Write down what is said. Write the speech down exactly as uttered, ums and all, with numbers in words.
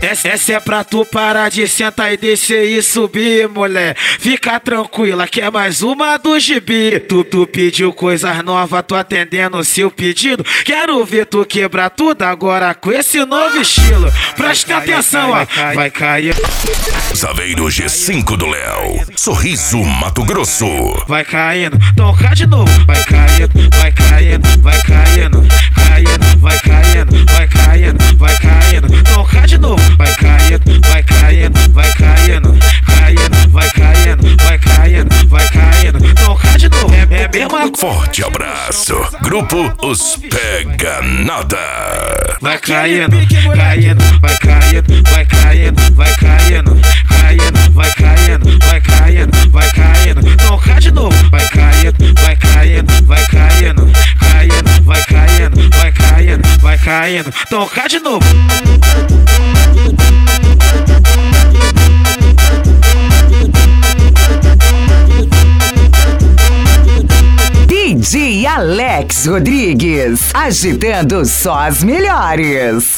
Essa, essa é pra tu parar de sentar e descer e subir, mulher. Fica tranquila que é mais uma do gibi. Tu, tu pediu coisas novas, tô atendendo o seu pedido. Quero ver tu quebrar tudo agora com esse novo estilo. Presta atenção, ó. Vai cair. Saveiro G cinco do Léo. Sorriso Mato Grosso. Vai caindo, toca de novo. Vai caindo, vai caindo, vai caindo. Caindo, vai caindo, vai caindo, vai caindo. Toca de novo. Vai caindo, vai caindo, vai caindo. Caindo, vai caindo, vai caindo, vai caindo. Toca de novo. É, é mesma. Forte abraço. Grupo Os Pega Nada. Vai caindo, caindo, vai caindo, vai caindo, vai caindo. Caindo, vai caindo, vai caindo, vai caindo. Toca de novo. Vai caindo, vai caindo, vai caindo. Caindo, vai caindo, vai caindo, vai caindo. Toca de novo. D J Alex Rodrigues, agitando só as melhores.